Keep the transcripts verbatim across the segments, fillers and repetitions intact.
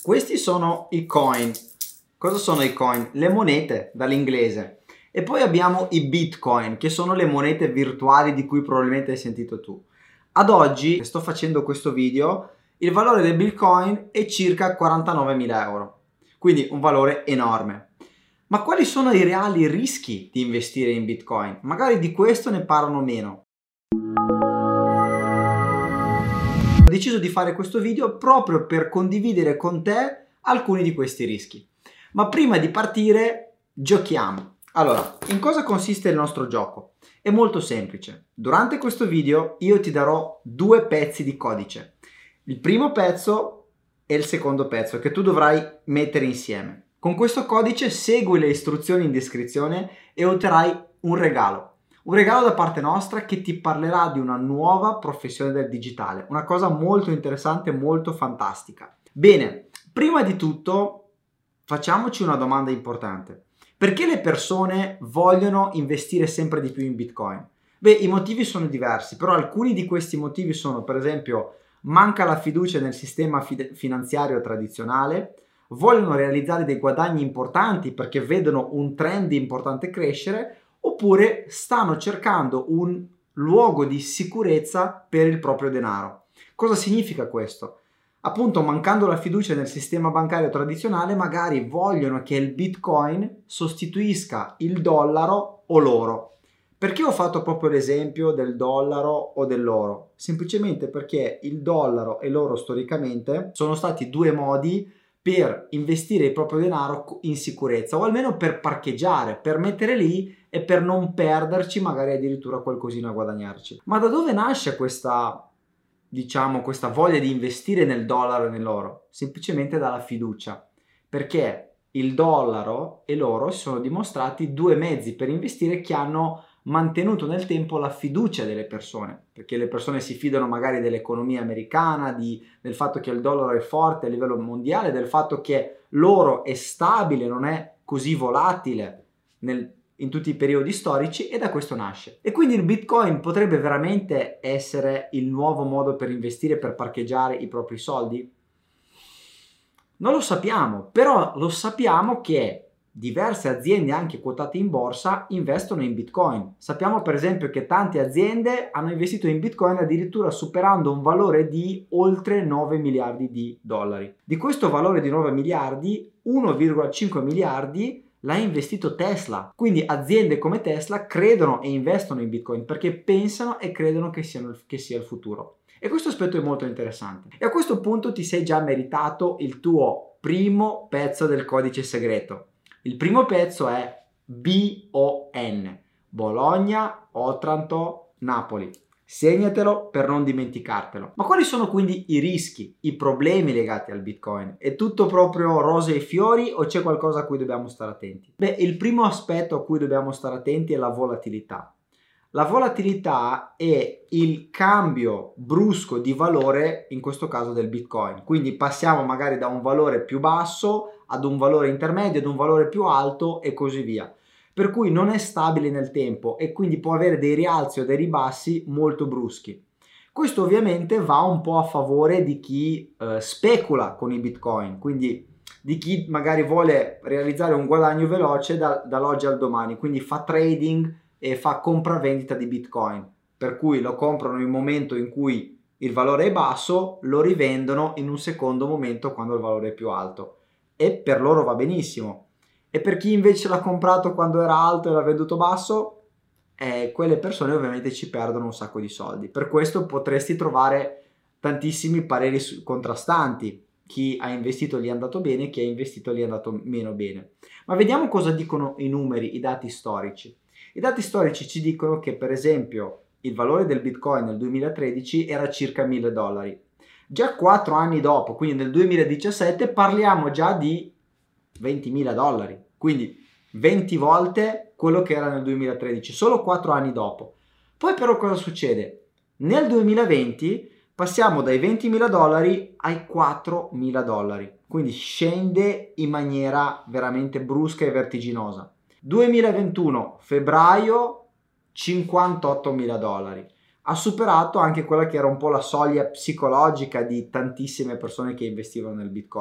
Questi sono i coin. Cosa sono i coin? Le monete, dall'inglese. E poi abbiamo i bitcoin, che sono le monete virtuali di cui probabilmente hai sentito tu. Ad oggi, sto facendo questo video, il valore del bitcoin è circa quarantanovemila euro. Quindi un valore enorme. Ma quali sono i reali rischi di investire in bitcoin? Magari di questo ne parlano meno. Ho deciso di fare questo video proprio per condividere con te alcuni di questi rischi. Ma prima di partire, giochiamo. Allora, in cosa consiste il nostro gioco? È molto semplice. Durante questo video io ti darò due pezzi di codice. Il primo pezzo e il secondo pezzo che tu dovrai mettere insieme. Con questo codice segui le istruzioni in descrizione e otterrai un regalo. Un regalo da parte nostra che ti parlerà di una nuova professione del digitale. Una cosa molto interessante, molto fantastica. Bene, prima di tutto facciamoci una domanda importante. Perché le persone vogliono investire sempre di più in Bitcoin? Beh, i motivi sono diversi, però alcuni di questi motivi sono, per esempio, manca la fiducia nel sistema fi- finanziario tradizionale, vogliono realizzare dei guadagni importanti perché vedono un trend importante crescere, oppure stanno cercando un luogo di sicurezza per il proprio denaro. Cosa significa questo? Appunto, mancando la fiducia nel sistema bancario tradizionale, magari vogliono che il Bitcoin sostituisca il dollaro o l'oro. Perché ho fatto proprio l'esempio del dollaro o dell'oro? Semplicemente perché il dollaro e l'oro storicamente sono stati due modi per investire il proprio denaro in sicurezza, o almeno per parcheggiare, per mettere lì e per non perderci, magari addirittura qualcosina a guadagnarci. Ma da dove nasce questa, diciamo, questa voglia di investire nel dollaro e nell'oro? Semplicemente dalla fiducia, perché il dollaro e l'oro si sono dimostrati due mezzi per investire che hanno mantenuto nel tempo la fiducia delle persone, perché le persone si fidano magari dell'economia americana, di, del fatto che il dollaro è forte a livello mondiale, del fatto che l'oro è stabile, non è così volatile nel, in tutti i periodi storici, e da questo nasce. E quindi il Bitcoin potrebbe veramente essere il nuovo modo per investire, per parcheggiare i propri soldi? Non lo sappiamo, però lo sappiamo che diverse aziende anche quotate in borsa investono in Bitcoin. Sappiamo per esempio che tante aziende hanno investito in Bitcoin addirittura superando un valore di oltre nove miliardi di dollari. Di questo valore di nove miliardi, uno virgola cinque miliardi l'ha investito Tesla. Quindi aziende come Tesla credono e investono in Bitcoin perché pensano e credono che, siano, che sia il futuro. E questo aspetto è molto interessante. E a questo punto ti sei già meritato il tuo primo pezzo del codice segreto. Il primo pezzo è B O N, Bologna, Otranto, Napoli. Segnatelo per non dimenticartelo. Ma quali sono quindi i rischi, i problemi legati al Bitcoin? È tutto proprio rose e fiori o c'è qualcosa a cui dobbiamo stare attenti? Beh, il primo aspetto a cui dobbiamo stare attenti è la volatilità. La volatilità è il cambio brusco di valore, in questo caso del Bitcoin. Quindi passiamo magari da un valore più basso ad un valore intermedio, ad un valore più alto e così via. Per cui non è stabile nel tempo e quindi può avere dei rialzi o dei ribassi molto bruschi. Questo ovviamente va un po' a favore di chi eh, specula con i Bitcoin, quindi di chi magari vuole realizzare un guadagno veloce da, dall'oggi al domani, quindi fa trading e fa compravendita di Bitcoin, per cui lo comprano in un momento in cui il valore è basso, lo rivendono in un secondo momento quando il valore è più alto, e per loro va benissimo. E per chi invece l'ha comprato quando era alto e l'ha venduto basso, eh, quelle persone ovviamente ci perdono un sacco di soldi. Per questo potresti trovare tantissimi pareri contrastanti. Chi ha investito gli è andato bene, chi ha investito gli è andato meno bene. Ma vediamo cosa dicono i numeri, i dati storici. I dati storici ci dicono che, per esempio, il valore del Bitcoin nel duemilatredici era circa mille dollari. Già quattro anni dopo, quindi nel duemiladiciassette, parliamo già di ventimila dollari. Quindi venti volte quello che era nel duemilatredici, solo quattro anni dopo. Poi però cosa succede? Nel duemilaventi passiamo dai ventimila dollari ai quattromila dollari. Quindi scende in maniera veramente brusca e vertiginosa. duemilaventuno, febbraio, cinquantottomila dollari. Ha superato anche quella che era un po' la soglia psicologica di tantissime persone che investivano nel Bitcoin.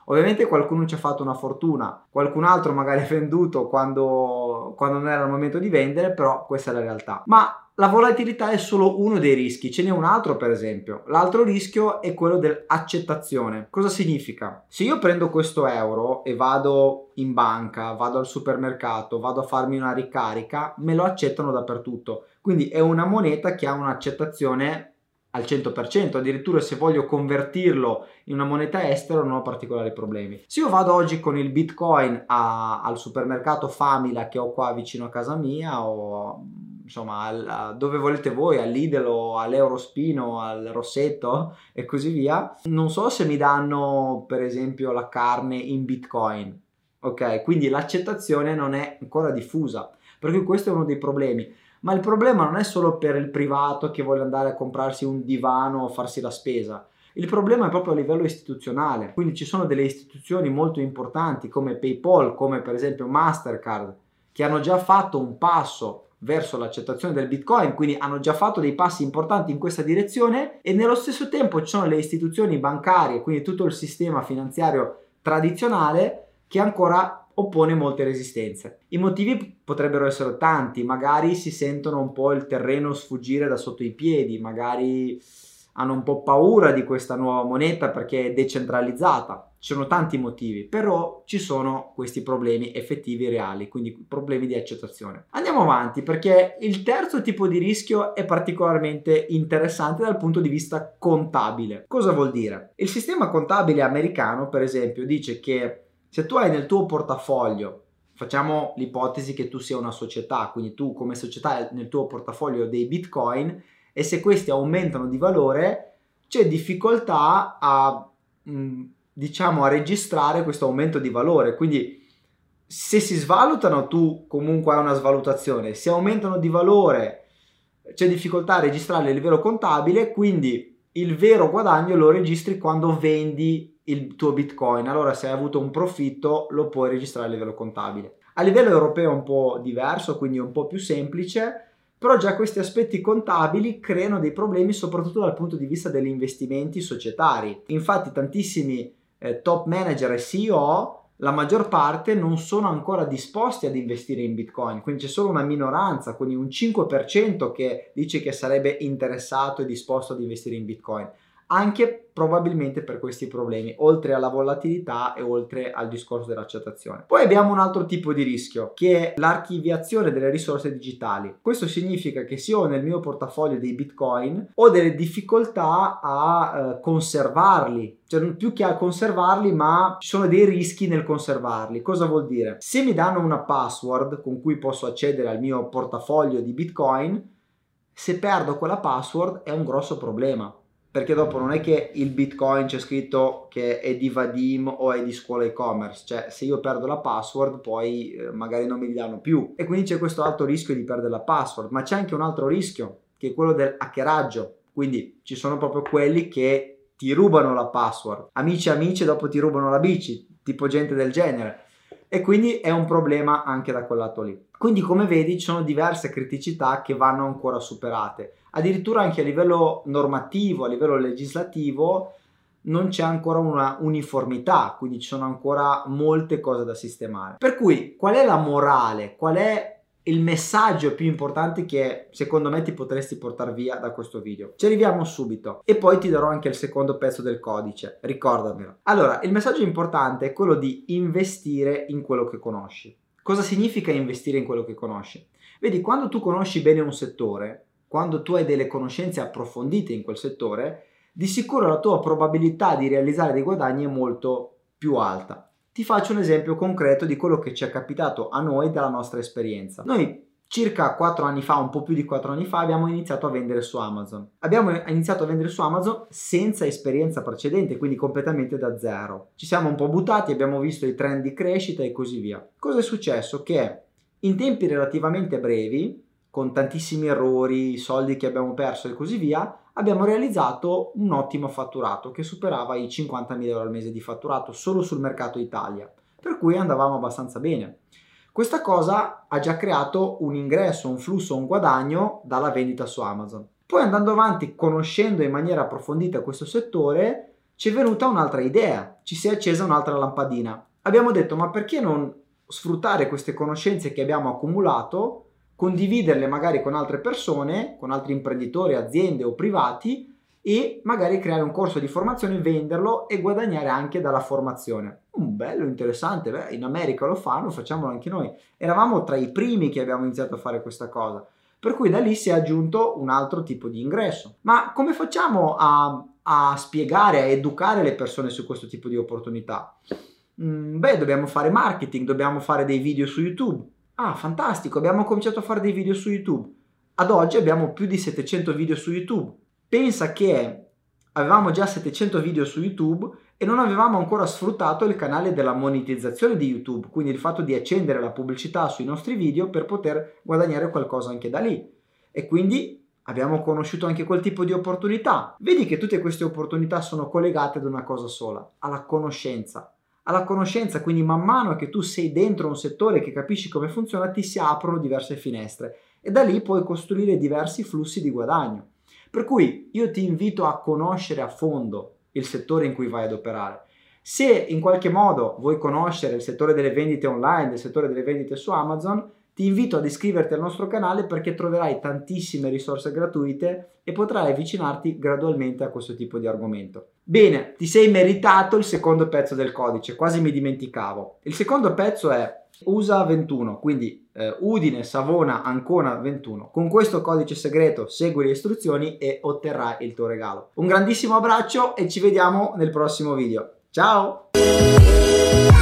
Ovviamente qualcuno ci ha fatto una fortuna, qualcun altro magari ha venduto quando, quando non era il momento di vendere, però questa è la realtà. Ma la volatilità è solo uno dei rischi, ce n'è un altro per esempio. L'altro rischio è quello dell'accettazione. Cosa significa? Se io prendo questo euro e vado in banca, vado al supermercato, vado a farmi una ricarica, me lo accettano dappertutto. Quindi è una moneta che ha un'accettazione al cento per cento, addirittura se voglio convertirlo in una moneta estera non ho particolari problemi. Se io vado oggi con il Bitcoin a, al supermercato Famila che ho qua vicino a casa mia o insomma al, a, dove volete voi, al Lidl o all'Eurospino, al Rossetto e così via, non so se mi danno per esempio la carne in Bitcoin, ok? Quindi l'accettazione non è ancora diffusa, perché questo è uno dei problemi. Ma il problema non è solo per il privato che vuole andare a comprarsi un divano o farsi la spesa. Il problema è proprio a livello istituzionale. Quindi ci sono delle istituzioni molto importanti come PayPal, come per esempio Mastercard, che hanno già fatto un passo verso l'accettazione del Bitcoin, quindi hanno già fatto dei passi importanti in questa direzione, e nello stesso tempo ci sono le istituzioni bancarie, quindi tutto il sistema finanziario tradizionale che ancora oppone molte resistenze. I motivi potrebbero essere tanti, magari si sentono un po' il terreno sfuggire da sotto i piedi, magari hanno un po' paura di questa nuova moneta perché è decentralizzata. Ci sono tanti motivi, però ci sono questi problemi effettivi e reali, quindi problemi di accettazione. Andiamo avanti perché il terzo tipo di rischio è particolarmente interessante dal punto di vista contabile. Cosa vuol dire? Il sistema contabile americano, per esempio, dice che se tu hai nel tuo portafoglio, facciamo l'ipotesi che tu sia una società, quindi tu come società hai nel tuo portafoglio dei Bitcoin e se questi aumentano di valore c'è difficoltà a, mh, diciamo, a registrare questo aumento di valore. Quindi se si svalutano tu comunque hai una svalutazione, se aumentano di valore c'è difficoltà a registrare a livello contabile, quindi il vero guadagno lo registri quando vendi il tuo Bitcoin. Allora se hai avuto un profitto lo puoi registrare a livello contabile. A livello europeo è un po' diverso, quindi è un po' più semplice, però già questi aspetti contabili creano dei problemi soprattutto dal punto di vista degli investimenti societari. Infatti tantissimi eh, top manager e C E O, la maggior parte non sono ancora disposti ad investire in Bitcoin, quindi c'è solo una minoranza, quindi un cinque per cento che dice che sarebbe interessato e disposto ad investire in Bitcoin. Anche probabilmente per questi problemi, oltre alla volatilità e oltre al discorso dell'accettazione. Poi abbiamo un altro tipo di rischio che è l'archiviazione delle risorse digitali. Questo significa che se io ho nel mio portafoglio dei Bitcoin ho delle difficoltà a eh, conservarli, cioè più che a conservarli, ma ci sono dei rischi nel conservarli. Cosa vuol dire? Se mi danno una password con cui posso accedere al mio portafoglio di Bitcoin, se perdo quella password è un grosso problema. Perché dopo non è che il Bitcoin c'è scritto che è di Vadim o è di Scuola e-commerce, cioè se io perdo la password poi eh, magari non me li danno più e quindi c'è questo alto rischio di perdere la password. Ma c'è anche un altro rischio che è quello del hackeraggio, quindi ci sono proprio quelli che ti rubano la password, amici amici e dopo ti rubano la bici, tipo gente del genere, e quindi è un problema anche da quel lato lì. Quindi come vedi ci sono diverse criticità che vanno ancora superate. Addirittura anche a livello normativo, a livello legislativo non c'è ancora una uniformità, quindi ci sono ancora molte cose da sistemare. Per cui qual è la morale? Qual è il messaggio più importante che secondo me ti potresti portare via da questo video? Ci arriviamo subito e poi ti darò anche il secondo pezzo del codice, ricordamelo. Allora, il messaggio importante è quello di investire in quello che conosci. Cosa significa investire in quello che conosci? Vedi, quando tu conosci bene un settore, quando tu hai delle conoscenze approfondite in quel settore, di sicuro la tua probabilità di realizzare dei guadagni è molto più alta. Ti faccio un esempio concreto di quello che ci è capitato a noi dalla nostra esperienza. Noi circa quattro anni fa, un po' più di quattro anni fa, abbiamo iniziato a vendere su Amazon. Abbiamo iniziato a vendere su Amazon senza esperienza precedente, quindi completamente da zero. Ci siamo un po' buttati, abbiamo visto i trend di crescita e così via. Cosa è successo? Che in tempi relativamente brevi, con tantissimi errori, soldi che abbiamo perso e così via, abbiamo realizzato un ottimo fatturato che superava i cinquantamila euro al mese di fatturato solo sul mercato Italia, per cui andavamo abbastanza bene. Questa cosa ha già creato un ingresso, un flusso, un guadagno dalla vendita su Amazon. Poi andando avanti, conoscendo in maniera approfondita questo settore, ci è venuta un'altra idea, ci si è accesa un'altra lampadina. Abbiamo detto, ma perché non sfruttare queste conoscenze che abbiamo accumulato, condividerle magari con altre persone, con altri imprenditori, aziende o privati, e magari creare un corso di formazione, venderlo e guadagnare anche dalla formazione. Un bello, interessante, beh, in America lo fanno, facciamolo anche noi. Eravamo tra i primi che abbiamo iniziato a fare questa cosa, per cui da lì si è aggiunto un altro tipo di ingresso. Ma come facciamo a, a spiegare, a educare le persone su questo tipo di opportunità? Mm, beh, dobbiamo fare marketing, dobbiamo fare dei video su YouTube. Ah, fantastico, abbiamo cominciato a fare dei video su YouTube. Ad oggi abbiamo più di settecento video su YouTube. Pensa che avevamo già settecento video su YouTube e non avevamo ancora sfruttato il canale della monetizzazione di YouTube, quindi il fatto di accendere la pubblicità sui nostri video per poter guadagnare qualcosa anche da lì. E quindi abbiamo conosciuto anche quel tipo di opportunità. Vedi che tutte queste opportunità sono collegate ad una cosa sola, alla conoscenza. Alla conoscenza, quindi man mano che tu sei dentro un settore che capisci come funziona, ti si aprono diverse finestre e da lì puoi costruire diversi flussi di guadagno. Per cui io ti invito a conoscere a fondo il settore in cui vai ad operare. Se in qualche modo vuoi conoscere il settore delle vendite online, il settore delle vendite su Amazon, ti invito ad iscriverti al nostro canale perché troverai tantissime risorse gratuite e potrai avvicinarti gradualmente a questo tipo di argomento. Bene, ti sei meritato il secondo pezzo del codice, quasi mi dimenticavo. Il secondo pezzo è U S A ventuno, quindi eh, Udine, Savona, Ancona ventuno. Con questo codice segreto segui le istruzioni e otterrai il tuo regalo. Un grandissimo abbraccio e ci vediamo nel prossimo video. Ciao!